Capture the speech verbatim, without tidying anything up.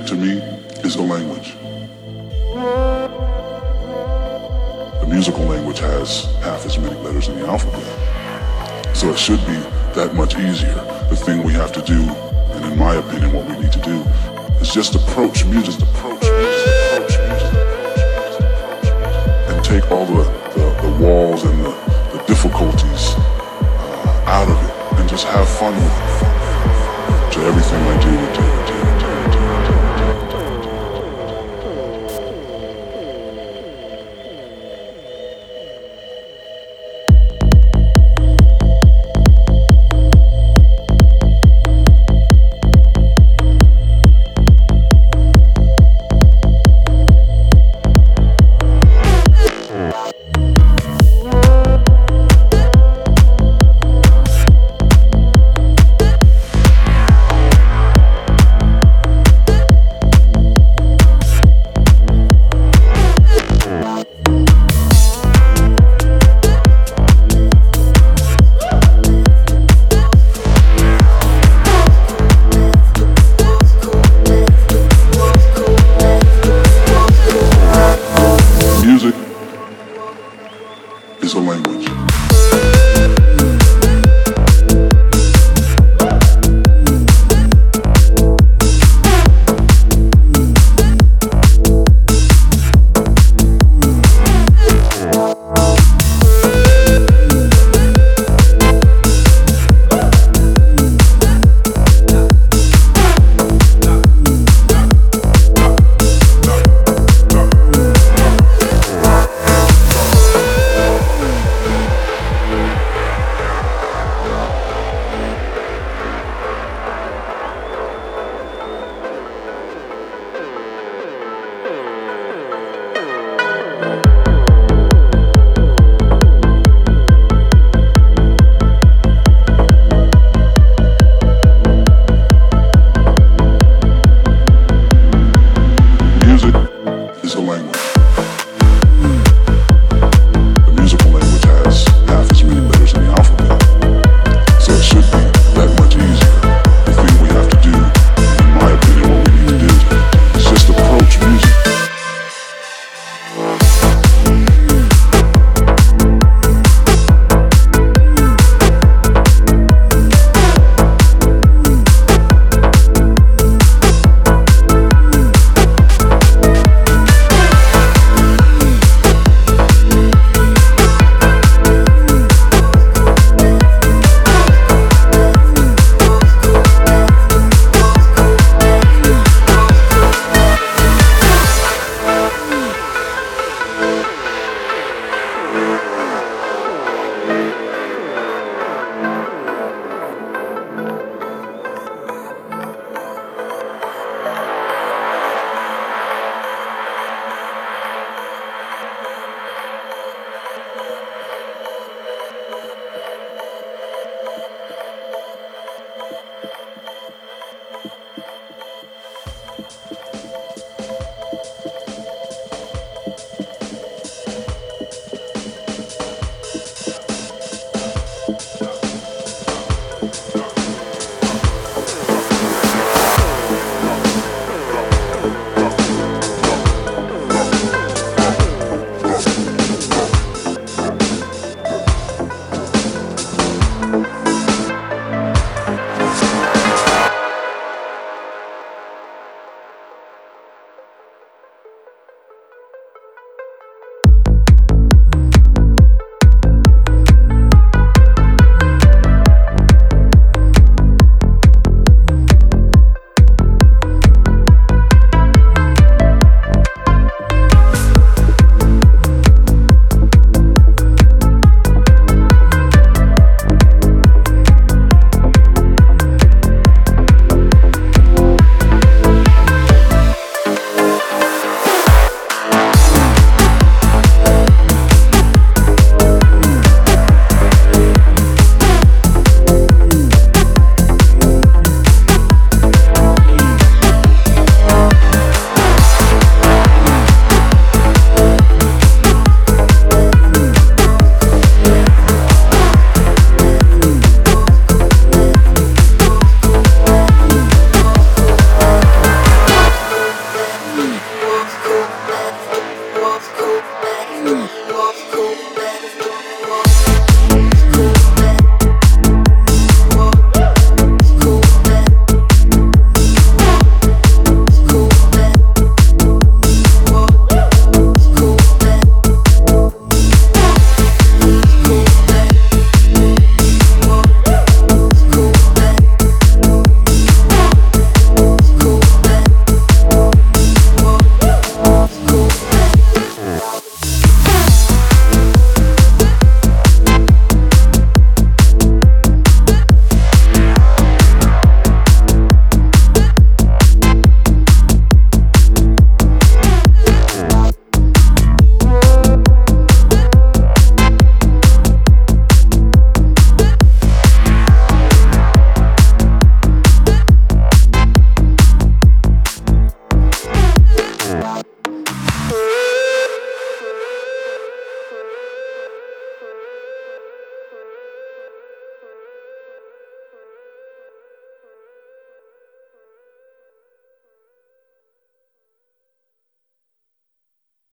to me is the language. The musical language has half as many letters in the alphabet. So it should be that much easier. The thing we have to do, and in my opinion what we need to do, is just approach music, approach music, approach music, and take all the, the, the walls and the, the difficulties uh, out of it, and just have fun with it. To everything I do,